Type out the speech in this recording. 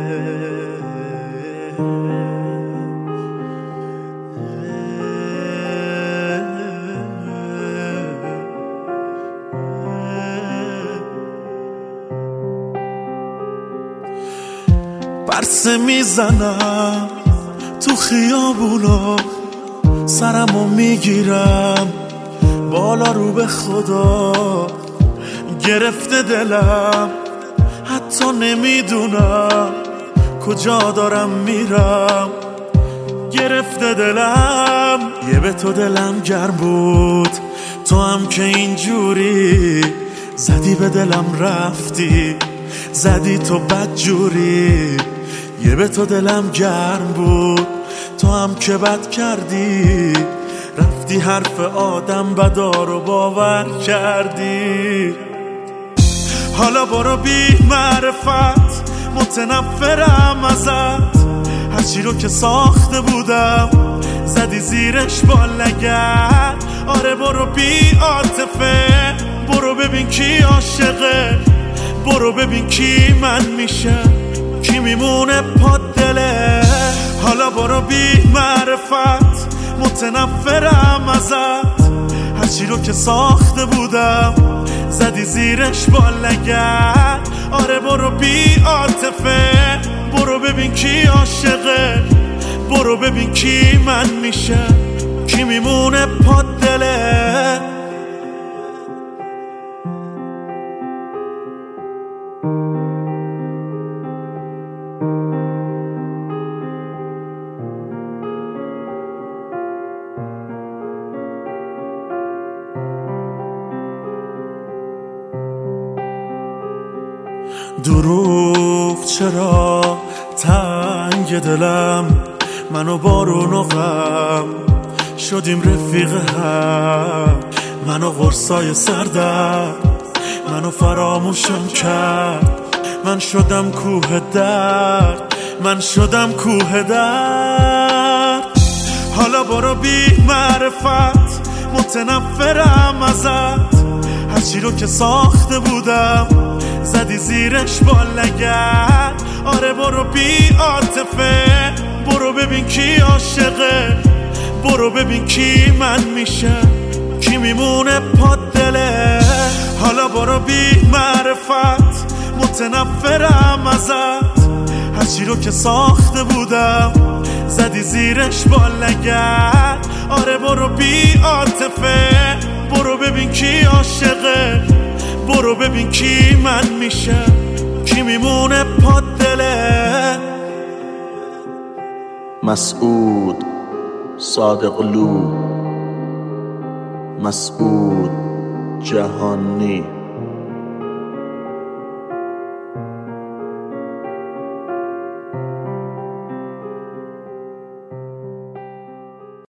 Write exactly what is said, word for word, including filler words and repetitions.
برسه میزنم تو خیابونا، سرمو میگیرم بالا رو به خدا، گرفته دلم حتی نمیدونم کجا دارم میرم، گرفته دلم. یه به تو دلم گرم بود، تو هم که اینجوری زدی به دلم رفتی، زدی تو بد جوری. یه به تو دلم گرم بود، تو هم که بد کردی، رفتی حرف آدم بدا رو باور کردی. حالا برو بی معرفت، متنفرم ازت، هرچی رو که ساخته بودم زدی زیرش با لگد. آره برو بی عاطفه، برو ببین کی عاشقه، برو ببین کی من میشه، کی میمونه پا دله. حالا برو بی معرفت، متنفرم ازت، هرچی رو که ساخته بودم زدی زیرش با لگد. آره برو بی عاطفه، برو ببین کی عاشقه، برو ببین کی من میشه، کی میمونه پا دله. دروغ چرا تنگ دلم، منو بارون و غم شدیم رفیق هم، منو قرصای سردم منو فراموشم کرد، من شدم کوه درد، من شدم کوه درد. حالا برو بی معرفت، متنفرم ازت، هرچی رو که ساخته بودم زدی زیرش با لگد. آره برو بی عاطفه، برو ببین کی عاشقه، برو ببین کی من میشه، کی میمونه پا دله. حالا برو بی معرفت، متنفرم ازت، هرچی رو که ساخته بودم زدی زیرش با لگد. آره برو بی عاطفه، برو ببین کی عاشقه، برو ببین کی من میشه، کی میمونه پا دله. مسعود صادقلو، مسعود جهانی.